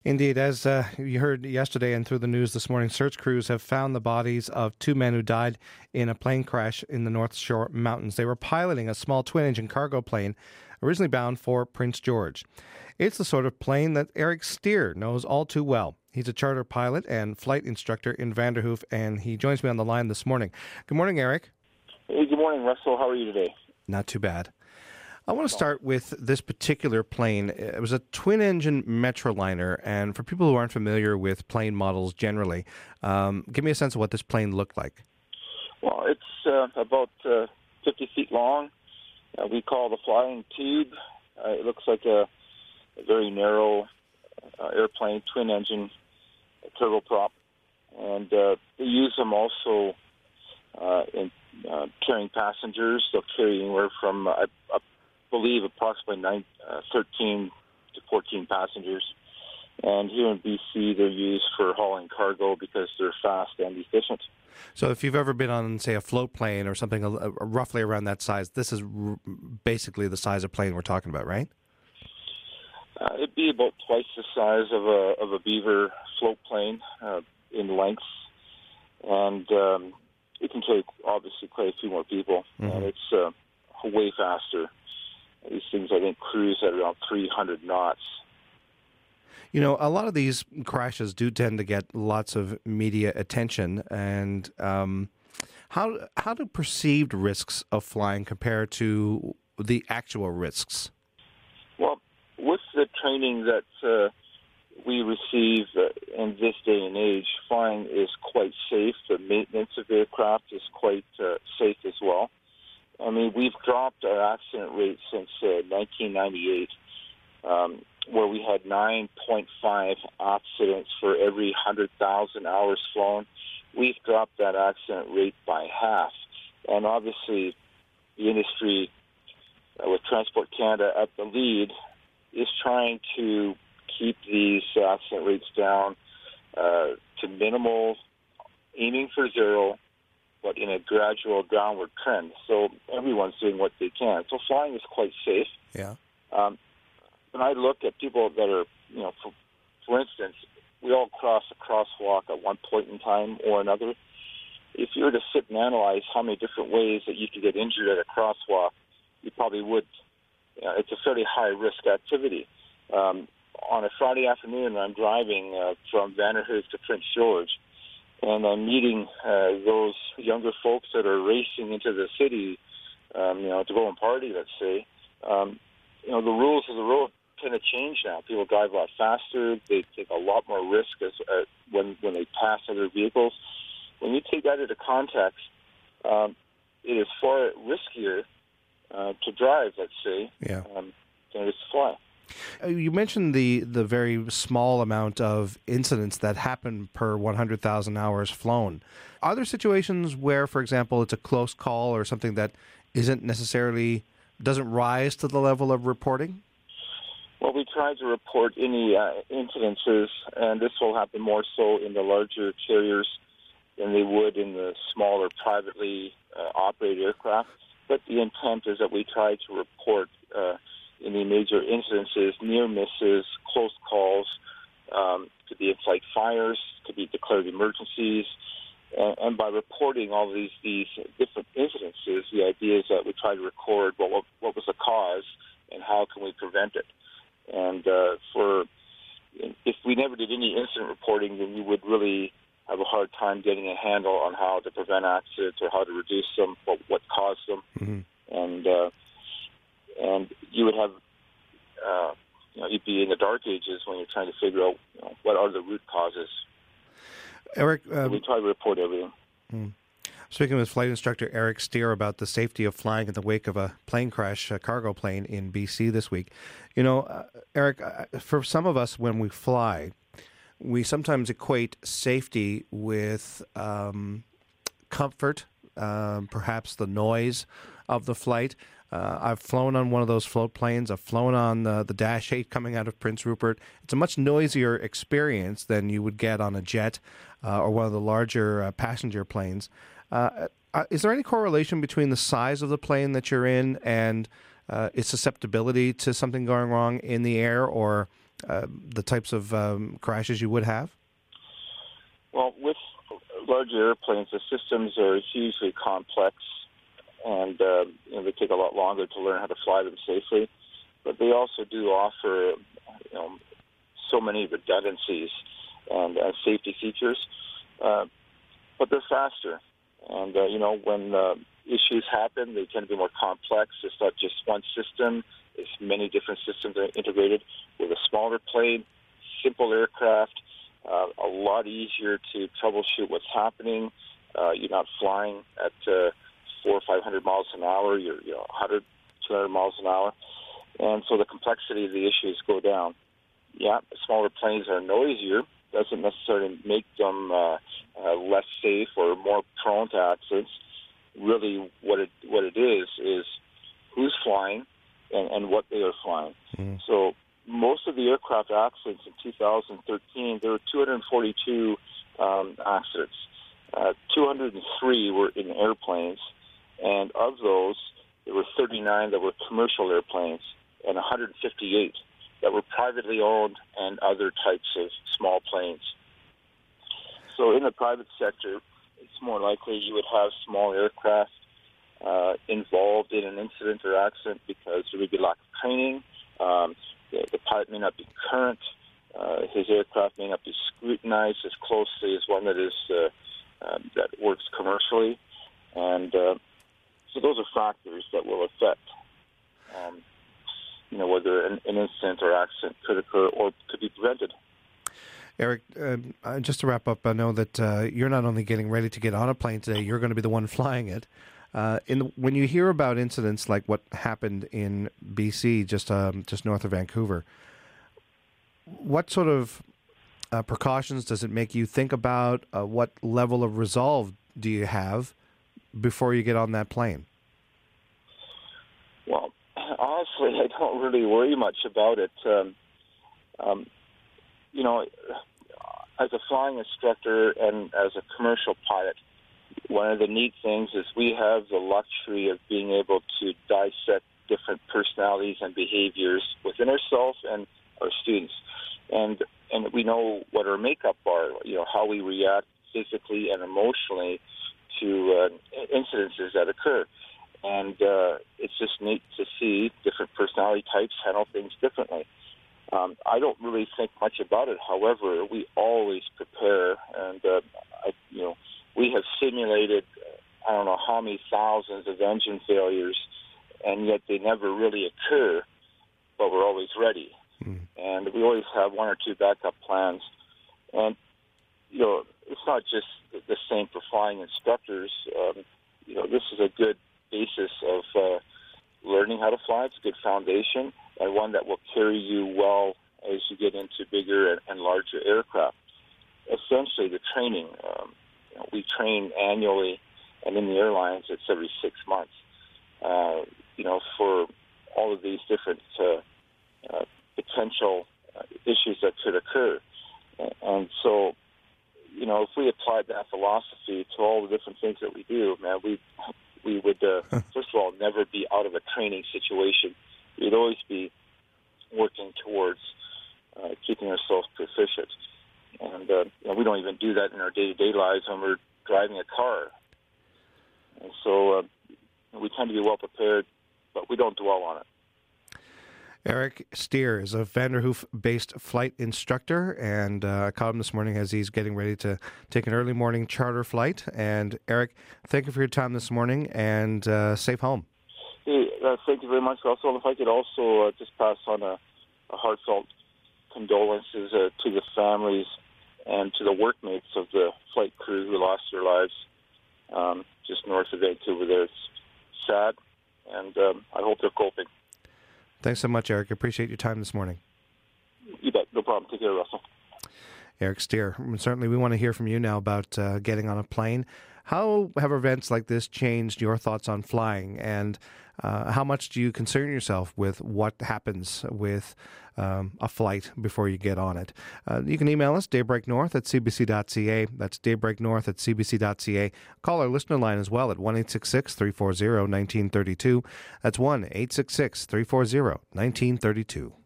Indeed, as you heard yesterday and through the news this morning, search crews have found the bodies of two men who died in a plane crash in the North Shore Mountains. They were piloting a small twin-engine cargo plane originally bound for Prince George. It's the sort of plane that Eric Steer knows all too well. He's a charter pilot and flight instructor in Vanderhoof, and he joins me on the line this morning. Good morning, Eric. Hey, good morning, Russell. How are you today? Not too bad. I want to start with this particular plane. It was a twin-engine Metroliner, and for people who aren't familiar with plane models generally, give me a sense of what this plane looked like. Well, it's about 50 feet long. We call the flying tube. It looks like a very narrow airplane, twin-engine turboprop, and they use them also in carrying passengers. They'll carry anywhere from I believe approximately 13 to 14 passengers. And here in BC, they're used for hauling cargo because they're fast and efficient. So if you've ever been on, say, a float plane or something roughly around that size, this is basically the size of plane we're talking about, right? It'd be about twice the size of a Beaver float plane in length. And it can carry, obviously, quite a few more people. Mm-hmm. And it's way faster. These things, I think, cruise at around 300 knots. You know, a lot of these crashes do tend to get lots of media attention. And how do perceived risks of flying compare to the actual risks? Well, with the training that we receive in this day and age, flying is quite safe. The maintenance of aircraft is quite safe as well. I mean, we've dropped our accident rate since 1998, where we had 9.5 accidents for every 100,000 hours flown. We've dropped that accident rate by half. And obviously, the industry, with Transport Canada at the lead, is trying to keep these accident rates down to minimal, aiming for zero, but in a gradual downward trend. So everyone's doing what they can. So flying is quite safe. Yeah. When I look at people that are, for instance, we all cross a crosswalk at one point in time or another. If you were to sit and analyze how many different ways that you could get injured at a crosswalk, you probably would. It's a fairly high-risk activity. On a Friday afternoon, I'm driving from Vanderhoof to Prince George, and I'm meeting those younger folks that are racing into the city, to go and party, let's say. The rules of the road kind of change now. People drive a lot faster. They take a lot more risk when they pass other vehicles. When you take that into context, it is far riskier to drive, let's say, than it is to fly. You mentioned the very small amount of incidents that happen per 100,000 hours flown. Are there situations where, for example, it's a close call or something that doesn't rise to the level of reporting? Well, we try to report any incidences, and this will happen more so in the larger carriers than they would in the smaller privately operated aircraft. But the intent is that we try to report any major incidences, near misses, close calls, could be in-flight fires, could be declared emergencies. And by reporting all these different incidences, the idea is that we try to record what was the cause and how can we prevent it. And if we never did any incident reporting, then we would really have a hard time getting a handle on how to prevent accidents or how to reduce them, what caused them. Mm-hmm. And you would have, you'd be in the dark ages when you're trying to figure out what are the root causes. Eric, we try to report everything. Speaking with flight instructor Eric Steer about the safety of flying in the wake of a plane crash, a cargo plane in BC this week. Eric, for some of us when we fly, we sometimes equate safety with comfort, perhaps the noise of the flight. I've flown on one of those float planes. I've flown on the Dash 8 coming out of Prince Rupert. It's a much noisier experience than you would get on a jet or one of the larger passenger planes. Is there any correlation between the size of the plane that you're in and its susceptibility to something going wrong in the air, or the types of crashes you would have? Well, with large airplanes, the systems are hugely complex, and they take a lot longer to learn how to fly them safely. But they also do offer, so many redundancies and safety features. But they're faster, and when issues happen, they tend to be more complex. It's not just one system; it's many different systems that are integrated. With a smaller plane, simple aircraft. A lot easier to troubleshoot what's happening. You're not flying at 400 or 500 miles an hour. You're 100, 200 miles an hour. And so the complexity of the issues go down. Yeah, smaller planes are noisier. Doesn't necessarily make them less safe or more prone to accidents. Really, what it is who's flying and what they are flying. Mm. So most of the aircraft accidents in 2013, there were 242 accidents. 203 were in airplanes, and of those, there were 39 that were commercial airplanes and 158 that were privately owned and other types of small planes. So in the private sector, it's more likely you would have small aircraft involved in an incident or accident because there would be lack of training. The pilot may not be current. His aircraft may not be scrutinized as closely as one that is that works commercially, and so those are factors that will affect, whether an incident or accident could occur or could be prevented. Eric, just to wrap up, I know that you're not only getting ready to get on a plane today, you're going to be the one flying it. When you hear about incidents like what happened in BC, just north of Vancouver, what sort of precautions does it make you think about? What level of resolve do you have before you get on that plane? Well, honestly, I don't really worry much about it. As a flying instructor and as a commercial pilot, one of the neat things is we have the luxury of being able to dissect different personalities and behaviors within ourselves and our students. And we know what our makeup are, how we react physically and emotionally to incidences that occur. And it's just neat to see different personality types handle things differently. I don't really think much about it. However, we always prepare, and we have simulated I don't know how many thousands of engine failures, and yet they never really occur, but we're always ready. And we always have one or two backup plans. And, it's not just the same for flying instructors. This is a good basis of learning how to fly. It's a good foundation, and one that will carry you well as you get into bigger and larger aircraft. Essentially, the training, we train annually, and in the airlines, it's every 6 months, for all of these different potential issues that could occur. And so, if we applied that philosophy to all the different things that we do, man, we would, first of all, never be out of a training situation. We'd always be working towards keeping ourselves proficient. And we don't even do that in our day-to-day lives when we're driving a car. And so we tend to be well prepared, but we don't dwell on it. Eric Steer is a Vanderhoof-based flight instructor, and I caught him this morning as he's getting ready to take an early morning charter flight. And Eric, thank you for your time this morning, and safe home. Hey, thank you very much. Also, if I could also just pass on a heartfelt condolences to the families and to the workmates of the flight crew who lost their lives just north of Vancouver there. It's sad, and I hope they're coping. Thanks so much, Eric. I appreciate your time this morning. You bet. No problem. Take care, Russell. Eric Steer. Certainly, we want to hear from you now about getting on a plane. How have events like this changed your thoughts on flying, and how much do you concern yourself with what happens with a flight before you get on it? You can email us, daybreaknorth@cbc.ca. That's daybreaknorth@cbc.ca. Call our listener line as well at 1-866-340-1932. That's 1-866-340-1932.